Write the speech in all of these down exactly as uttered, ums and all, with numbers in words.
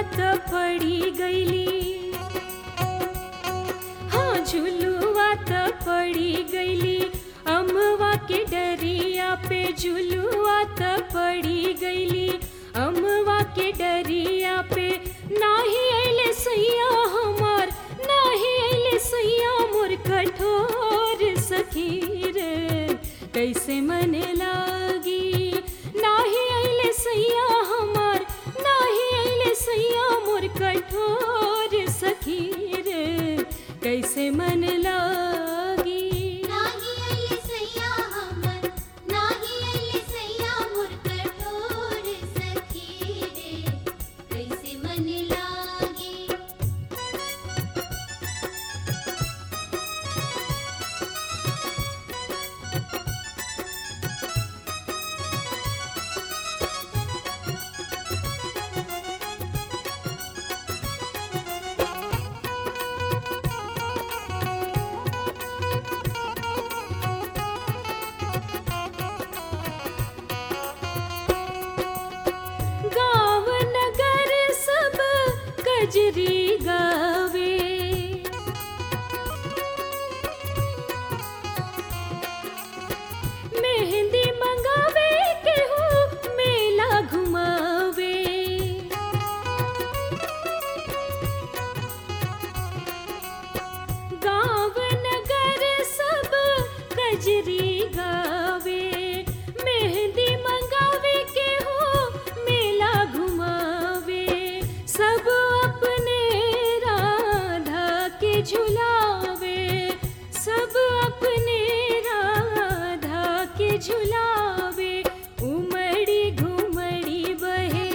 त पड़ी गईली, हाँ झुलुआ त पड़ी गईली, अमवा के डरिया पे झुलुआ त पड़ी गईली, अमवा के डरिया पे नाही अइले सैया हमार, नाही अइले सैया मोर कठोर सखी रे, कैसे मन लागी। नाही अइले सैया हमार, नाही अइले सैया मोर कठोर सखी रे, कैसे मन लागी। नाही अइले सैया हमर, नाही अइले सैया मोर कठोर सखी रे, कैसे मन लागी। गाँव नगर सब कजरी गावे, मेहंदी मंगावे केहू मेला घुमावे, गाँव नगर सब कजरी गावे, मेहंदी मंगावे केहू मेला घुमावे, सब अपने राधा के झुलावे, सब अपने राधा के झुलावे, उमड़ी घुमड़ी बहे,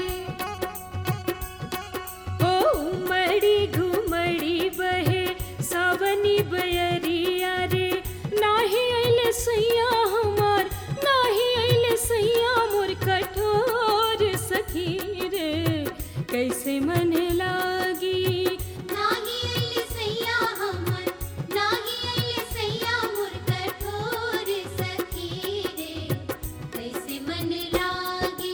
ओ उमड़ी घुमड़ी बहे, सावनी बयरिया रे, नाही अइले सैया हमार, नाही अइले सैया मोर कठोर सखी रे, कैसे मन लागी। नाही अइले सैया हमर, नाही अइले सैया मोर कठोर सखी रे, कैसे मन लागी।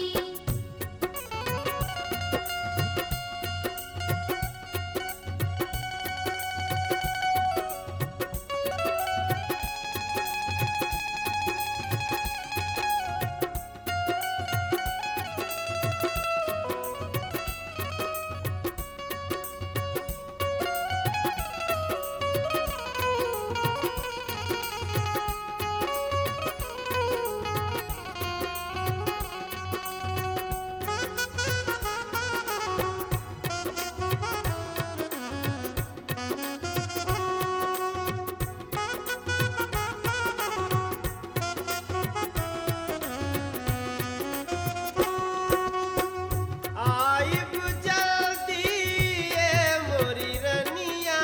आइब जल्दी ए मोरी रनिया,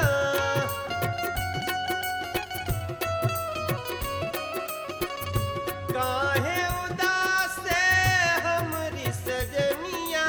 काहे उदास से हमरी सजनिया,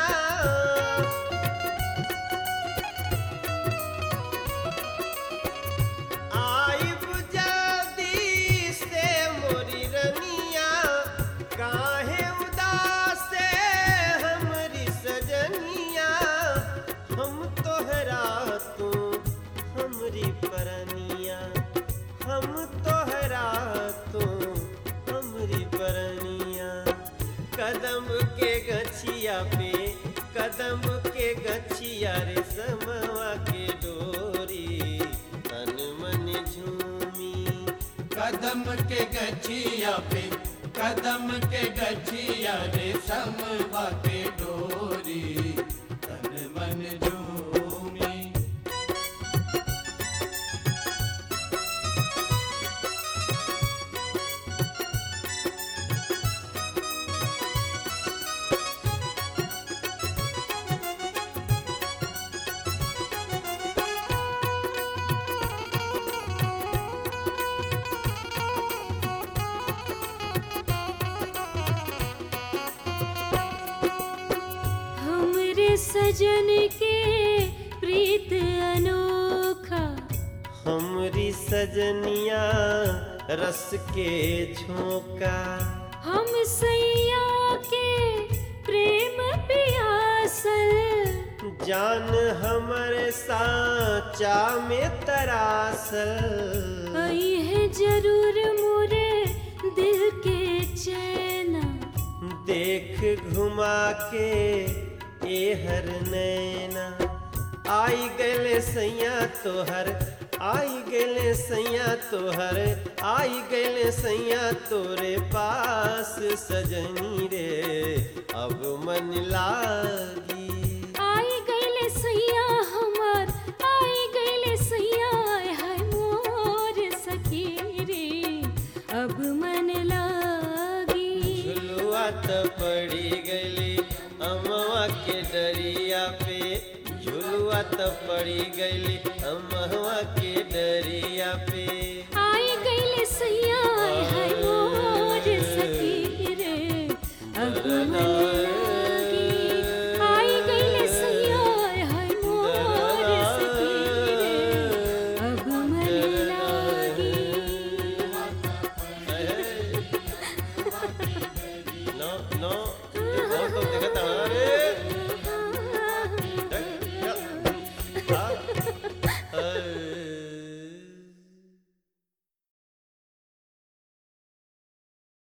आइब जल्दी से मोरी रनिया, काहे उदास से हमरी सजनिया, हम तोहरा तू हमरी परनिया, हम तोहरा तू हमरी परनिया, कदम के गछिया पे, कदम के गछिया रे समवा के डोरी, तन मन झूमी। कदम के गछिया पे, कदम के गछिया रे समवा के डोरी, तन मन झूमी। हमरे सजन के प्रीत अनोखा, हमरी सजनिया रस के झोंका, हम सैया के प्रेम पियासल, जान हमरे साचा में तरासल। आई है जरूर मोरे दिल के चैना, देख घुमा के ए हर नैना। आई गले सैया तोहर, आई गले सैया तोहर, आई गले सैया तोरे पास सजनी रे अब मन लागी। आई गईले सैया हमार, आई गईले सैया है मोर सखी रे अब मन लागी। झुलुआ त पड़ी गली अमवा के डरिया पे, झुलुआ त पड़ी गली अमवा के डरिया पे। आई गईले सैया है मोर सखी रे अब मन लागी। आई गईले सैया है मोर सखी रे अब मन लागी। नो नो बहुत तो देखा था रे। हाँ, हाँ, हाँ।